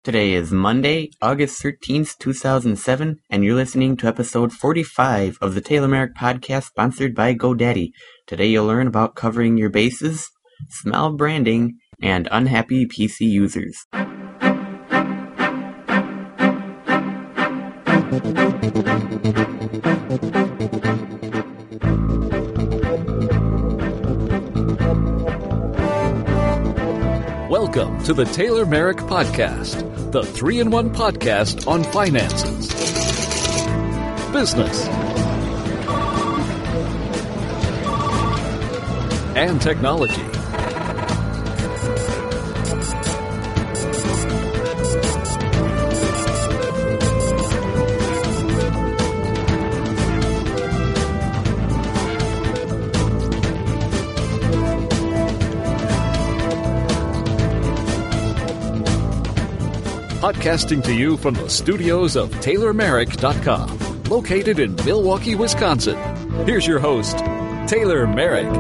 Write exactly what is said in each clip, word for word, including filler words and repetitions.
Today is Monday, August thirteenth, two thousand seven, and you're listening to episode forty-five of the Taylor Merrick podcast sponsored by GoDaddy. Today you'll learn about covering your bases, smell branding, and unhappy P C users. Welcome to the Taylor Merrick Podcast, the three in one podcast on finances, business, and technology. Podcasting to you from the studios of Taylor Merrick dot com, located in Milwaukee, Wisconsin. Here's your host, Taylor Merrick.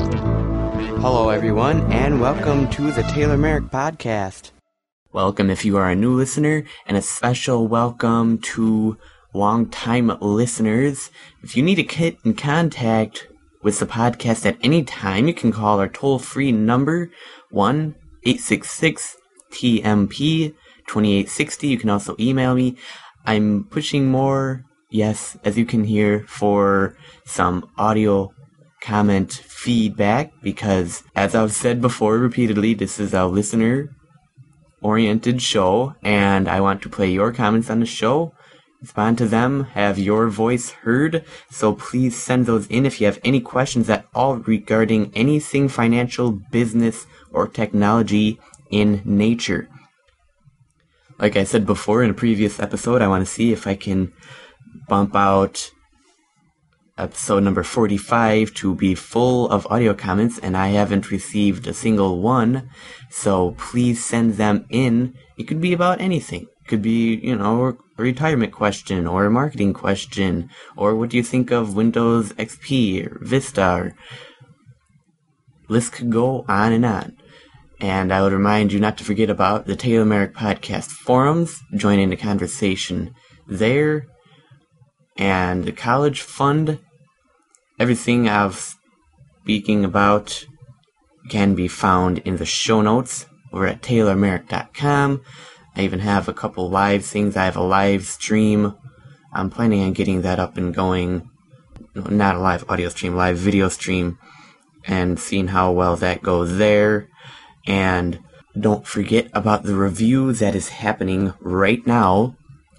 Hello everyone, and welcome to the Taylor Merrick podcast. Welcome if you are a new listener, and a special welcome to long-time listeners. If you need to get in contact with the podcast at any time, you can call our toll-free number, one eight six six T M P twenty-eight sixty. You can also email me. I'm pushing more, yes, as you can hear, for some audio comment feedback because, as I've said before repeatedly, this is a listener-oriented show, and I want to play your comments on the show, respond to them, have your voice heard, so please send those in if you have any questions at all regarding anything financial, business, or technology in nature. Like I said before in a previous episode, I want to see if I can bump out episode number forty-five to be full of audio comments, and I haven't received a single one, so please send them in. It could be about anything. It could be, you know, a retirement question, or a marketing question, or what do you think of Windows X P, or Vista, or list could go on and on. And I would remind you not to forget about the Taylor Merrick Podcast forums. Join in the conversation there. And the college fund. Everything I'm speaking about can be found in the show notes over at Taylor Merrick dot com. I even have a couple live things. I have a live stream. I'm planning on getting that up and going. Not a live audio stream, live video stream. And seeing how well that goes there. And don't forget about the review that is happening right now.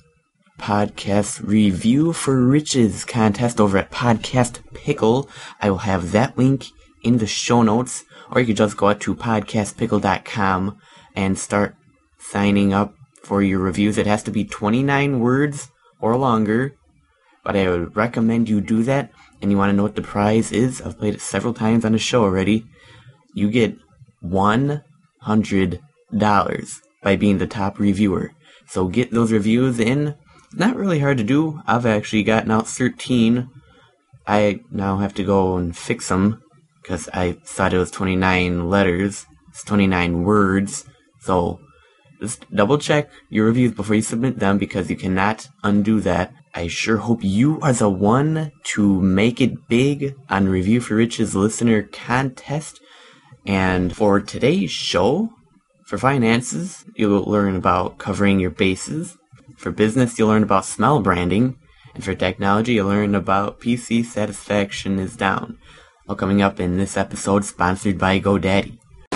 Podcast Review for Riches contest over at Podcast Pickle. I will have that link in the show notes. Or you could just go out to podcast pickle dot com and start signing up for your reviews. It has to be twenty-nine words or longer. But I would recommend you do that. And you want to know what the prize is? I've played it several times on the show already. You get one hundred dollars by being the top reviewer. So get those reviews in. Not really hard to do. I've actually gotten out thirteen. I now have to go and fix them because I thought it was twenty-nine letters. It's twenty-nine words. So just double check your reviews before you submit them because you cannot undo that. I sure hope you are the one to make it big on Review for Riches listener contest. And for today's show, for finances, you'll learn about covering your bases. For business, you'll learn about smell branding. And for technology, you'll learn about P C satisfaction is down. All coming up in this episode sponsored by GoDaddy.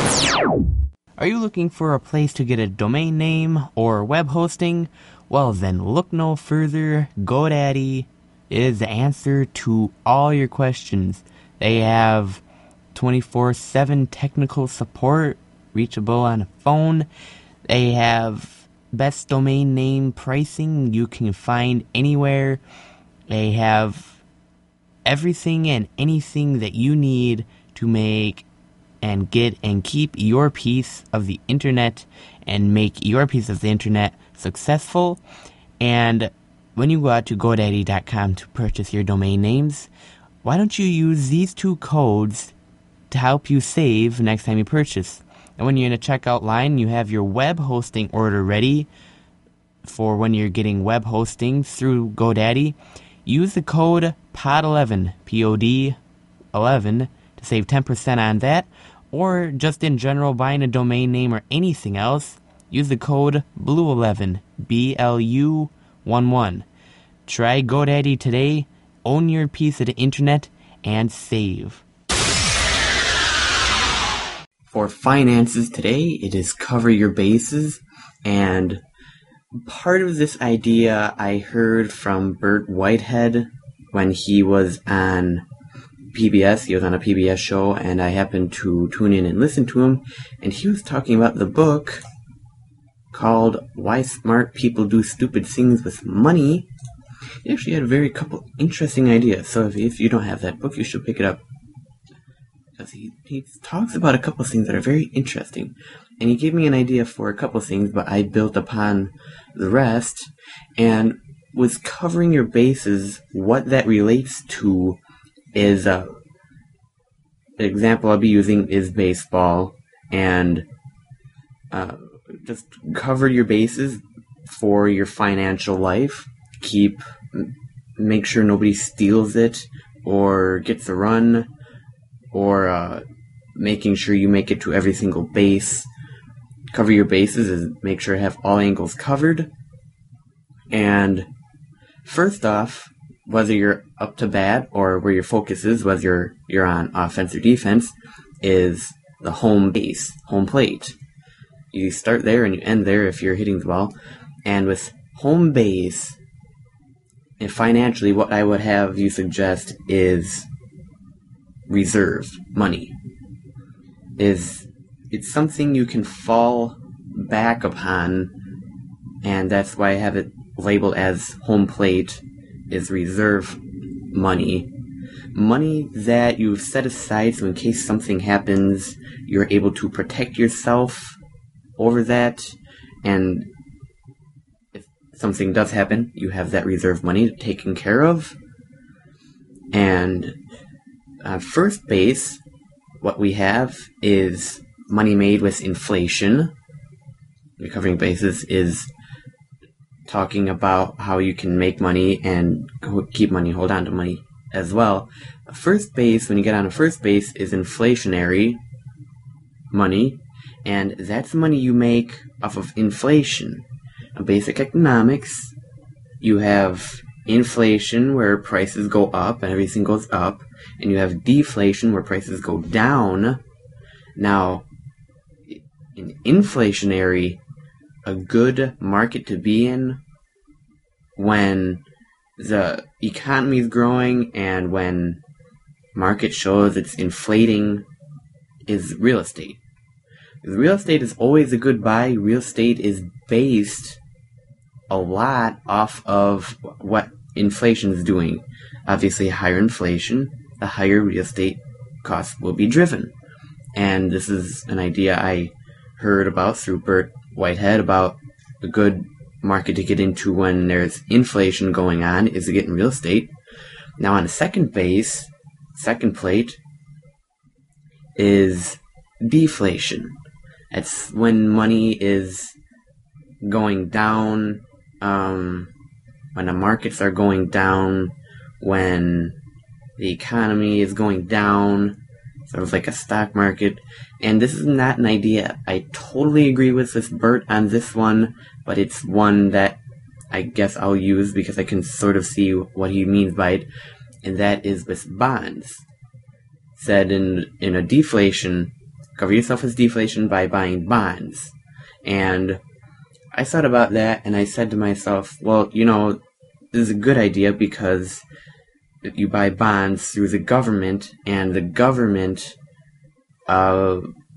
Are you looking for a place to get a domain name or web hosting? Well then, look no further. GoDaddy is the answer to all your questions. They have twenty-four seven technical support, reachable on a phone. They have best domain name pricing you can find anywhere. They have everything and anything that you need to make and get and keep your piece of the internet and make your piece of the internet successful. And when you go out to GoDaddy dot com to purchase your domain names, why don't you use these two codes to help you save next time you purchase? And when you're in a checkout line, you have your web hosting order ready for when you're getting web hosting through GoDaddy. Use the code P O D eleven, P O D eleven, to save ten percent on that. Or just in general, buying a domain name or anything else, use the code B L U eleven, B L U eleven. Try GoDaddy today, own your piece of the internet, and save. For finances today, it is cover your bases, and part of this idea I heard from Burt Whitehead when he was on P B S. He was on a P B S show, and I happened to tune in and listen to him, and he was talking about the book called Why Smart People Do Stupid Things with Money. He actually had a very couple interesting ideas, so if, if you don't have that book, you should pick it up. Because he, he talks about a couple things that are very interesting. And he gave me an idea for a couple things, but I built upon the rest. And with covering your bases, what that relates to is, uh, the example I'll be using is baseball. And uh, just cover your bases for your financial life. Keep, make sure nobody steals it or gets a run, or uh, making sure you make it to every single base. Cover your bases is make sure to have all angles covered. And first off, whether you're up to bat or where your focus is, whether you're, you're on offense or defense, is the home base, home plate. You start there and you end there if you're hitting the ball. And with home base, and financially, what I would have you suggest is reserve money. Is it's something you can fall back upon, and that's why I have it labeled as home plate, is reserve money. Money that you've set aside so in case something happens, you're able to protect yourself over that, and if something does happen, you have that reserve money taken care of. And Uh, first base, what we have is money made with inflation. Recovering bases is talking about how you can make money and keep money, hold on to money as well. First base, when you get on a first base, is inflationary money, and that's money you make off of inflation. In basic economics, you have inflation where prices go up and everything goes up, and you have deflation where prices go down. Now, in inflationary, a good market to be in when the economy is growing and when market shows it's inflating is real estate. Real estate is always a good buy. Real estate is based a lot off of what inflation is doing. Obviously, higher inflation, the higher real estate costs will be driven. And this is an idea I heard about through Burt Whitehead about a good market to get into when there's inflation going on is to get in real estate. Now on the second base, second plate, is deflation. It's when money is going down, um, when the markets are going down, when the economy is going down, sort of like a stock market. And this is not an idea I totally agree with with Burt on this one, but it's one that I guess I'll use because I can sort of see what he means by it, and that is with bonds. Said in in a deflation, cover yourself with deflation by buying bonds. And I thought about that, and I said to myself, well, you know, this is a good idea because you buy bonds through the government, and the government uh,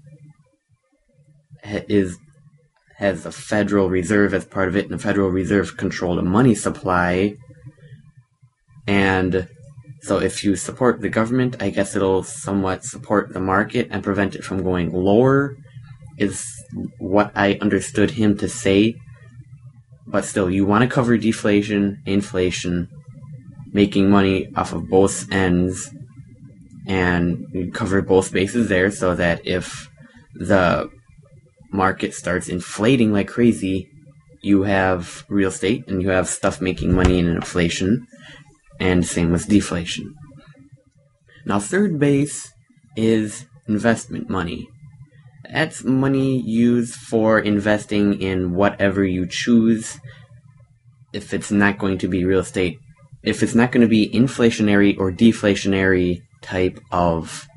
is has a Federal Reserve as part of it, and the Federal Reserve controls the money supply. And so if you support the government, I guess it'll somewhat support the market and prevent it from going lower, is what I understood him to say. But still, you want to cover deflation, inflation, making money off of both ends, and you cover both bases there so that if the market starts inflating like crazy, you have real estate and you have stuff making money in inflation, and same with deflation. Now, third base is investment money. That's money used for investing in whatever you choose. If it's not going to be real estate, if it's not going to be inflationary or deflationary type of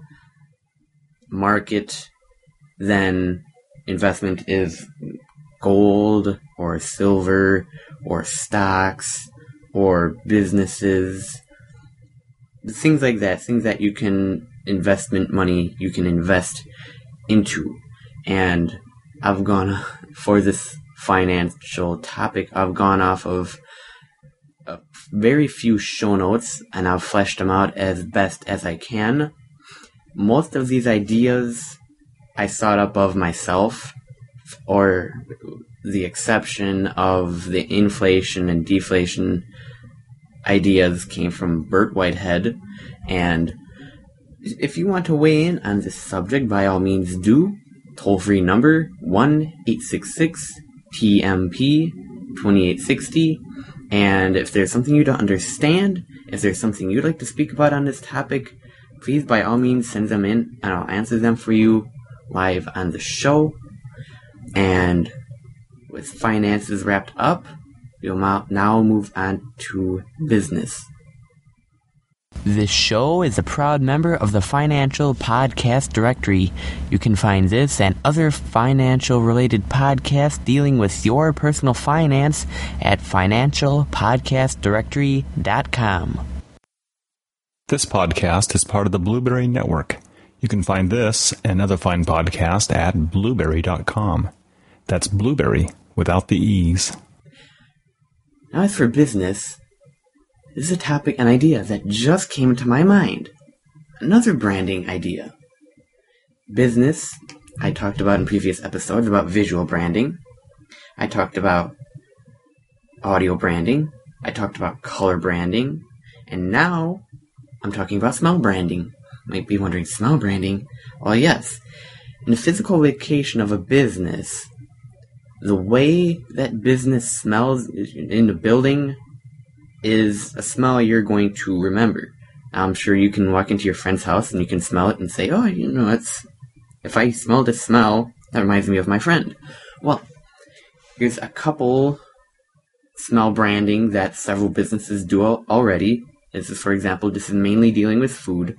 market, then investment is gold or silver or stocks or businesses, things like that, things that you can, investment money you can invest into. And I've gone, for this financial topic, I've gone off of uh, very few show notes, and I've fleshed them out as best as I can. Most of these ideas I thought up of myself, or the exception of the inflation and deflation ideas came from Burt Whitehead. And if you want to weigh in on this subject, by all means do. Toll-free number one eight six six T M P twenty-eight sixty. And if there's something you don't understand, if there's something you'd like to speak about on this topic, please by all means send them in and I'll answer them for you live on the show. And with finances wrapped up, we'll now move on to business. This show is a proud member of the Financial Podcast Directory. You can find this and other financial-related podcasts dealing with your personal finance at financial podcast directory dot com. This podcast is part of the Blueberry Network. You can find this and other fine podcasts at blueberry dot com. That's Blueberry without the E's. Now, as for business, this is a topic, an idea that just came to my mind. Another branding idea. Business, I talked about in previous episodes about visual branding. I talked about audio branding. I talked about color branding. And now, I'm talking about smell branding. You might be wondering, smell branding? Well, yes. In the physical location of a business, the way that business smells in the building is a smell you're going to remember. I'm sure you can walk into your friend's house and you can smell it and say, oh, you know, it's, if I smell this smell, that reminds me of my friend. Well, here's a couple smell branding that several businesses do already. This is, for example, this is mainly dealing with food.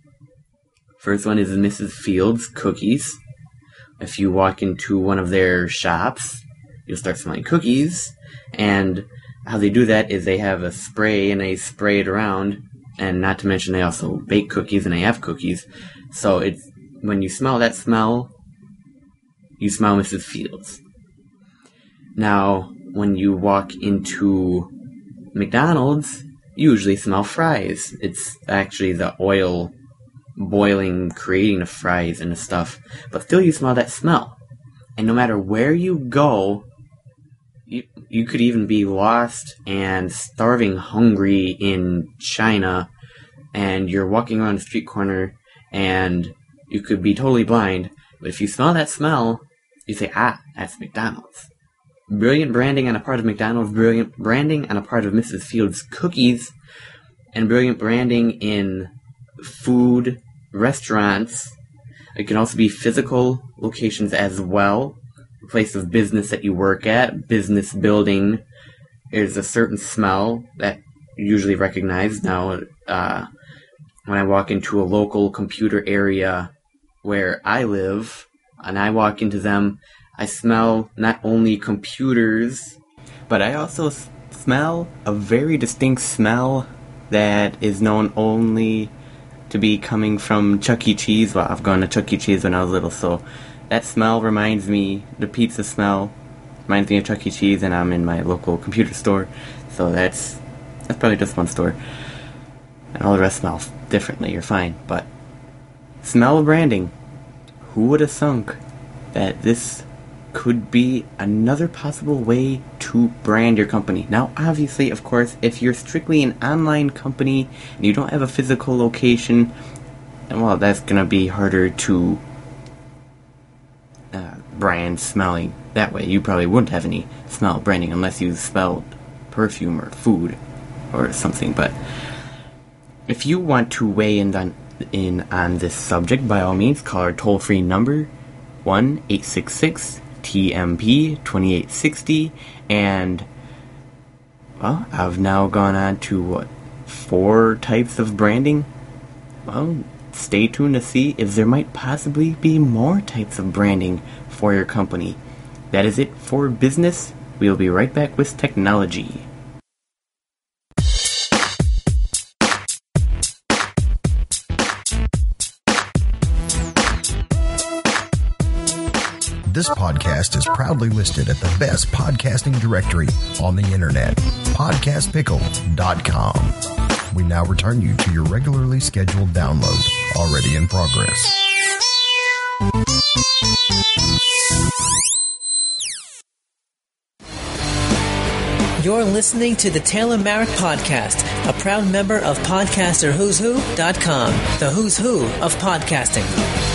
First one is Missus Fields Cookies. If you walk into one of their shops, you'll start smelling cookies, and how they do that is they have a spray and they spray it around, and not to mention they also bake cookies and they have cookies. So it's, when you smell that smell, you smell Missus Fields. Now, when you walk into McDonald's, you usually smell fries. It's actually the oil boiling, creating the fries and the stuff, but still you smell that smell. And no matter where you go, you, you could even be lost and starving hungry in China, and you're walking around the street corner and you could be totally blind, but if you smell that smell, you say, ah, that's McDonald's. Brilliant branding on a part of McDonald's, brilliant branding on a part of Missus Fields Cookies, and brilliant branding in food restaurants. It can also be physical locations as well. The place of business that you work at, business building, there's a certain smell that you usually recognize. Now, uh, when I walk into a local computer area where I live, and I walk into them, I smell not only computers, but I also s- smell a very distinct smell that is known only to be coming from Chuck E. Cheese. Well, I've gone to Chuck E. Cheese when I was little, so that smell reminds me, the pizza smell reminds me of Chuck E. Cheese, and I'm in my local computer store, so that's that's probably just one store. And all the rest smell differently, you're fine, but smell branding. Who would have thunk that this could be another possible way to brand your company? Now, obviously, of course, if you're strictly an online company and you don't have a physical location, well, that's going to be harder to uh, brand smelling that way. You probably wouldn't have any smell branding unless you smelled perfume or food or something. But if you want to weigh in on, in on this subject, by all means, call our toll-free number, one eight six six T M P twenty-eight sixty, and, well, I've now gone on to, what, four types of branding? Well, stay tuned to see if there might possibly be more types of branding for your company. That is it for business. We'll be right back with technology. This podcast is proudly listed at the best podcasting directory on the internet, podcast pickle dot com. We now return you to your regularly scheduled download, already in progress. You're listening to the Taylor Merrick Podcast, a proud member of podcaster who's who dot com, the who's who of podcasting.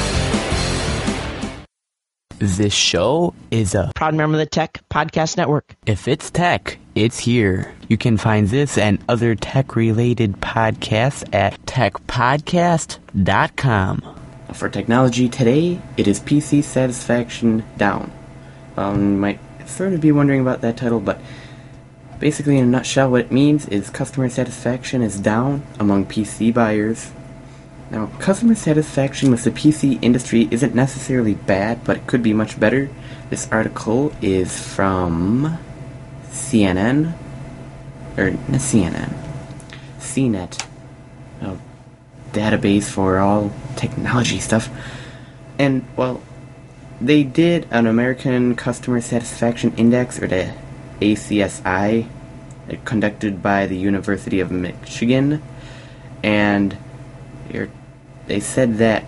This show is a proud member of the Tech Podcast Network. If it's tech, it's here. You can find this and other tech-related podcasts at tech podcast dot com. For technology today, it is P C satisfaction down. Um, you might sort of be wondering about that title, but basically in a nutshell, what it means is customer satisfaction is down among P C buyers. Now, customer satisfaction with the P C industry isn't necessarily bad, but it could be much better. This article is from C N N, or not C N N, C net, a database for all technology stuff. And, well, they did an American Customer Satisfaction Index, or the A C S I, conducted by the University of Michigan, and you're They said that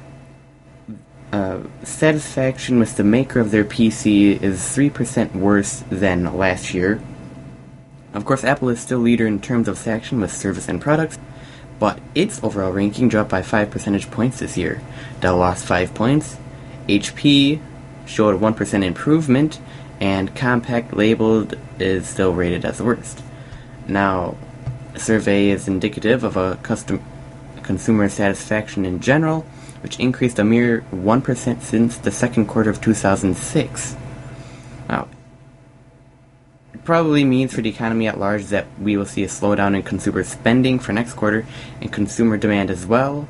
uh, satisfaction with the maker of their P C is three percent worse than last year. Of course, Apple is still leader in terms of satisfaction with service and products, but its overall ranking dropped by five percentage points this year. Dell lost five points, H P showed a one percent improvement, and Compaq labeled is still rated as the worst. Now, the survey is indicative of a custom consumer satisfaction in general, which increased a mere one percent since the second quarter of two thousand six. Now, it probably means for the economy at large that we will see a slowdown in consumer spending for next quarter and consumer demand as well,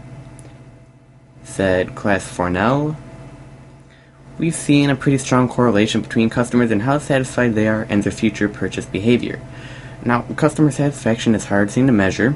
said Class Fornell. We've seen a pretty strong correlation between customers and how satisfied they are and their future purchase behavior. Now, customer satisfaction is hard thing to measure.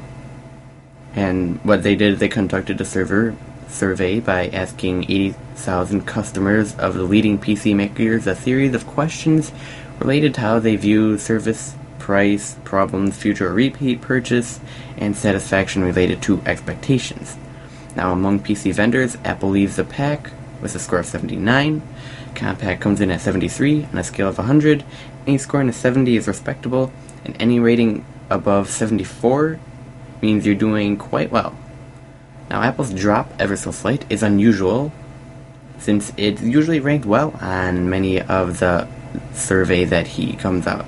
And what they did, they conducted a server survey by asking eighty thousand customers of the leading P C makers a series of questions related to how they view service, price, problems, future or repeat purchase, and satisfaction related to expectations. Now, among P C vendors, Apple leads the pack with a score of seventy-nine. Compaq comes in at seventy-three on a scale of one hundred. Any score in a seventy is respectable, and any rating above seventy-four means you're doing quite well. Now, Apple's drop ever so slight is unusual, since it's usually ranked well on many of the survey that he comes out.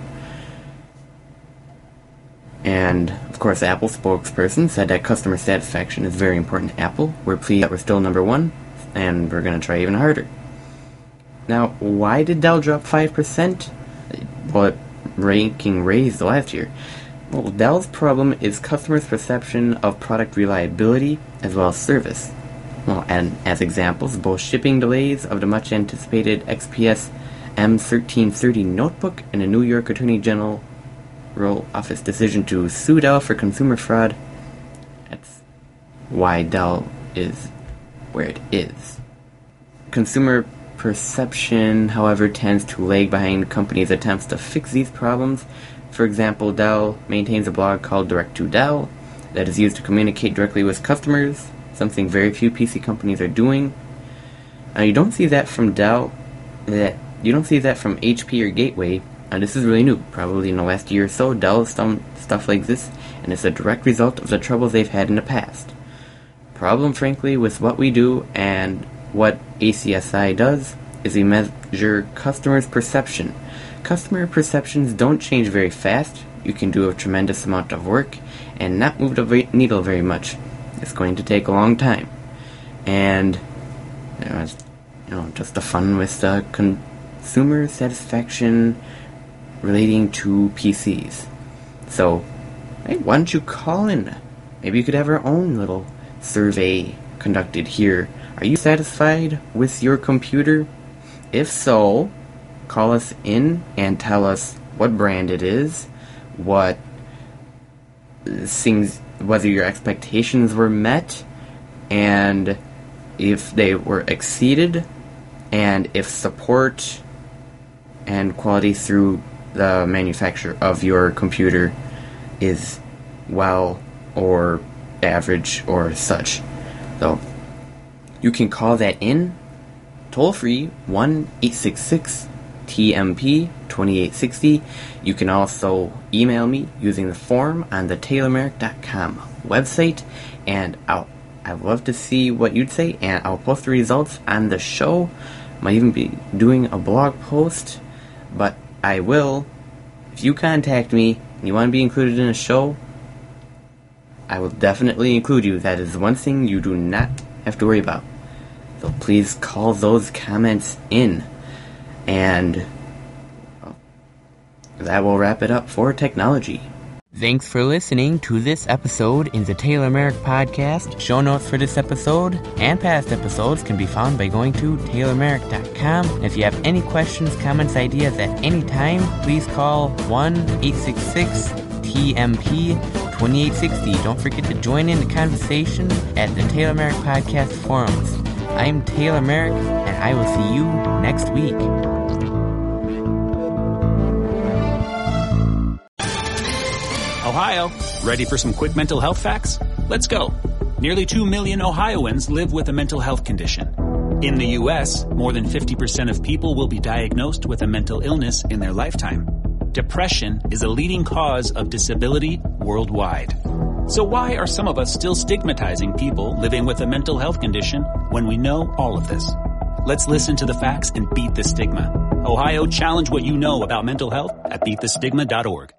And, of course, the Apple spokesperson said that customer satisfaction is very important to Apple. We're pleased that we're still number one, and we're going to try even harder. Now, why did Dell drop five percent? Well, ranking raised last year. Well, Dell's problem is customers' perception of product reliability as well as service. Well, and as examples, both shipping delays of the much-anticipated X P S M thirteen thirty notebook and a New York Attorney General Office decision to sue Dell for consumer fraud. That's why Dell is where it is. Consumer perception, however, tends to lag behind companies' attempts to fix these problems. For example, Dell maintains a blog called Direct to Dell that is used to communicate directly with customers, something very few P C companies are doing. Now, you don't see that from Dell, that you don't see that from H P or Gateway. Now, this is really new. Probably in the last year or so, Dell has done stuff like this, and it's a direct result of the troubles they've had in the past. Problem, frankly, with what we do and what A C S I does is we measure customers' perception. Customer perceptions don't change very fast. You can do a tremendous amount of work and not move the needle very much. It's going to take a long time. And you know, it's, you know just the fun with the consumer satisfaction relating to P Cs. So, hey, why don't you call in? Maybe you could have our own little survey conducted here. Are you satisfied with your computer? If so, call us in and tell us what brand it is, what things, whether your expectations were met, and if they were exceeded, and if support and quality through the manufacturer of your computer is well or average or such. So you can call that in toll free one eight six six T M P twenty-eight sixty. You can also email me using the form on the Taylor Merrick dot com website, and I'll I'd love to see what you'd say, and I'll post the results on the show. Might even be doing a blog post, but I will, if you contact me and you want to be included in a show, I will definitely include you. That is one thing you do not have to worry about. So please call those comments in. And well, that will wrap it up for technology. Thanks for listening to this episode in the Taylor Merrick Podcast. Show notes for this episode and past episodes can be found by going to Taylor Merrick dot com. If you have any questions, comments, ideas at any time, please call one eight six six T M P twenty-eight sixty. Don't forget to join in the conversation at the Taylor Merrick Podcast forums. I'm Taylor Merrick, and I will see you next week. Ohio, ready for some quick mental health facts? Let's go. Nearly two million Ohioans live with a mental health condition. In the U S, more than fifty percent of people will be diagnosed with a mental illness in their lifetime. Depression is a leading cause of disability worldwide. So why are some of us still stigmatizing people living with a mental health condition when we know all of this? Let's listen to the facts and beat the stigma. Ohio, challenge what you know about mental health at beat the stigma dot org.